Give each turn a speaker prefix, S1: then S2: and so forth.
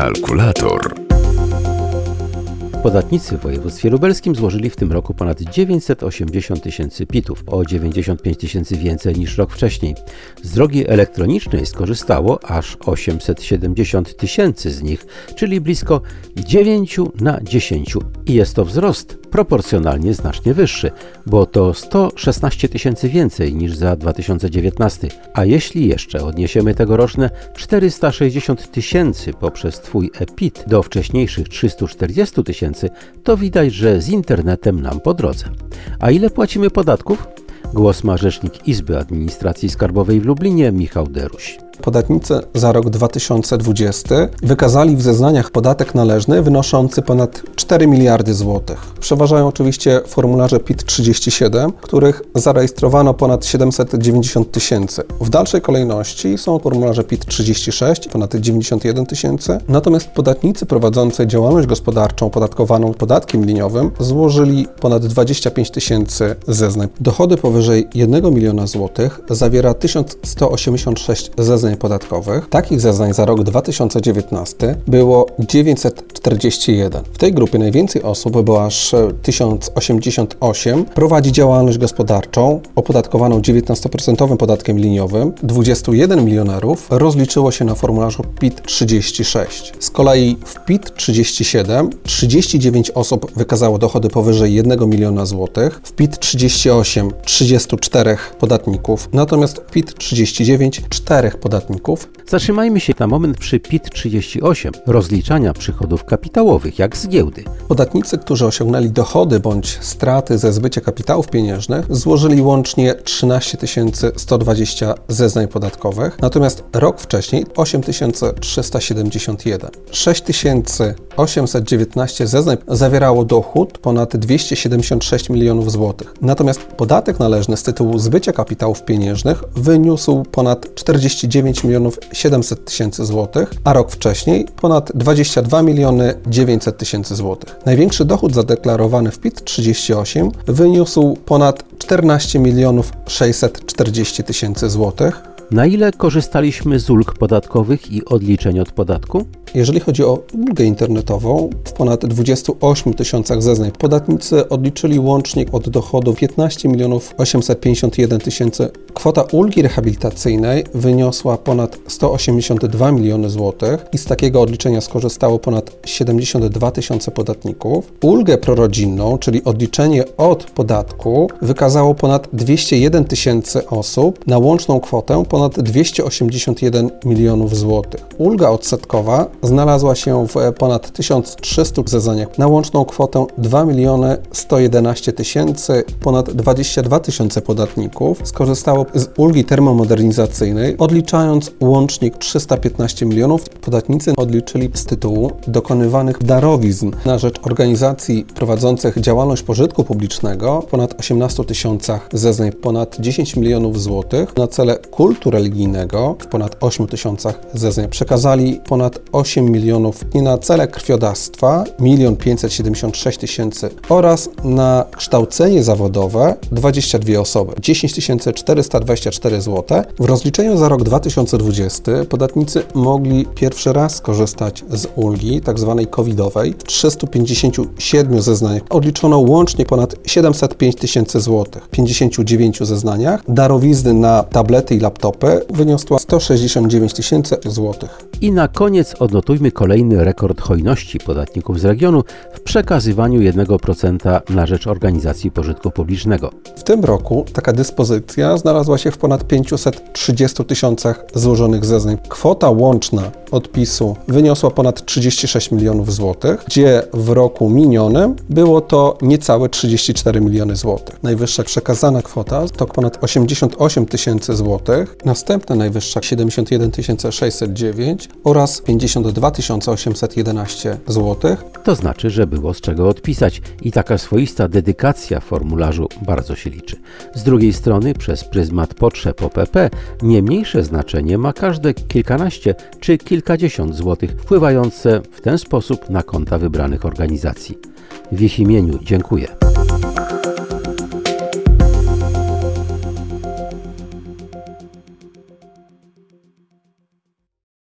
S1: Kalkulator.
S2: Podatnicy w województwie lubelskim złożyli w tym roku ponad 980 tysięcy PIT-ów, o 95 tysięcy więcej niż rok wcześniej. Z drogi elektronicznej skorzystało aż 870 tysięcy z nich, czyli blisko 9 na 10. I jest to wzrost proporcjonalnie znacznie wyższy, bo to 116 tysięcy więcej niż za 2019. A jeśli jeszcze odniesiemy tegoroczne 460 tysięcy poprzez Twój e-PIT do wcześniejszych 340 tysięcy, to widać, że z internetem nam po drodze. A ile płacimy podatków? Głos ma rzecznik Izby Administracji Skarbowej w Lublinie, Michał Deruś.
S3: Podatnicy za rok 2020 wykazali w zeznaniach podatek należny wynoszący ponad 4 miliardy złotych. Przeważają oczywiście formularze PIT-37, których zarejestrowano ponad 790 tysięcy. W dalszej kolejności są formularze PIT-36, ponad 91 tysięcy. Natomiast podatnicy prowadzący działalność gospodarczą opodatkowaną podatkiem liniowym złożyli ponad 25 tysięcy zeznań. Dochody powyżej 1 miliona złotych zawiera 1186 zeznań podatkowych. Takich zeznań za rok 2019 było 941. W tej grupie najwięcej osób, bo aż 1088, prowadzi działalność gospodarczą opodatkowaną 19% podatkiem liniowym. 21 milionerów rozliczyło się na formularzu PIT-36. Z kolei w PIT-37 39 osób wykazało dochody powyżej 1 miliona złotych, w PIT-38 34 podatników, natomiast PIT-39 4 podatników.
S2: Zatrzymajmy się na moment przy PIT-38, rozliczania przychodów kapitałowych, jak z giełdy.
S3: Podatnicy, którzy osiągnęli dochody bądź straty ze zbycia kapitałów pieniężnych, złożyli łącznie 13 120 zeznań podatkowych, natomiast rok wcześniej 8371. 6819 zeznań zawierało dochód ponad 276 milionów złotych. Natomiast podatek należny z tytułu zbycia kapitałów pieniężnych wyniósł ponad 49 milionów 700 tysięcy złotych, a rok wcześniej ponad 22 miliony 900 tysięcy złotych. Największy dochód zadeklarowany w PIT-38 wyniósł ponad 14 milionów 640 tysięcy złotych.
S2: Na ile korzystaliśmy z ulg podatkowych i odliczeń od podatku?
S3: Jeżeli chodzi o ulgę internetową, w ponad 28 tysiącach zeznań podatnicy odliczyli łącznie od dochodów 15 milionów 851 tysięcy. Kwota ulgi rehabilitacyjnej wyniosła ponad 182 miliony złotych i z takiego odliczenia skorzystało ponad 72 tysiące podatników. Ulgę prorodzinną, czyli odliczenie od podatku, wykazało ponad 201 tysięcy osób na łączną kwotę ponad 281 milionów złotych. Ulga odsetkowa znalazła się w ponad 1300 zeznaniach na łączną kwotę 2 miliony 111 tysięcy. Ponad 22 tysiące podatników skorzystało z ulgi termomodernizacyjnej, odliczając łącznik 315 milionów. Podatnicy odliczyli z tytułu dokonywanych darowizn na rzecz organizacji prowadzących działalność pożytku publicznego ponad 18 tysiącach zeznań, ponad 10 milionów złotych na cele kultu religijnego w ponad 8 tysiącach zeznań. Przekazali ponad 8 milionów i na cele krwiodawstwa 1 576 tysięcy oraz na kształcenie zawodowe 22 osoby, 10 424 zł. W rozliczeniu za rok 2020 podatnicy mogli pierwszy raz skorzystać z ulgi tzw. covidowej. W 357 zeznaniach odliczono łącznie ponad 705 tysięcy złotych. W 59 zeznaniach darowizny na tablety i laptopy wyniosła 169 tysięcy złotych.
S2: I na koniec odnotujmy kolejny rekord hojności podatników z regionu w przekazywaniu 1% na rzecz organizacji pożytku publicznego.
S3: W tym roku taka dyspozycja znalazła się w ponad 530 tysiącach złożonych zeznań. Kwota łączna odpisu wyniosła ponad 36 milionów złotych, gdzie w roku minionym było to niecałe 34 miliony złotych. Najwyższa przekazana kwota to ponad 88 tysięcy złotych, następna najwyższa 71 609 oraz 52 811 złotych.
S2: To znaczy, że było z czego odpisać i taka swoista dedykacja formularzu bardzo się liczy. Z drugiej strony przez pryzmat potrzeb OPP nie mniejsze znaczenie ma każde kilkanaście czy kilkadziesiąt złotych wpływające w ten sposób na konta wybranych organizacji. W ich imieniu dziękuję.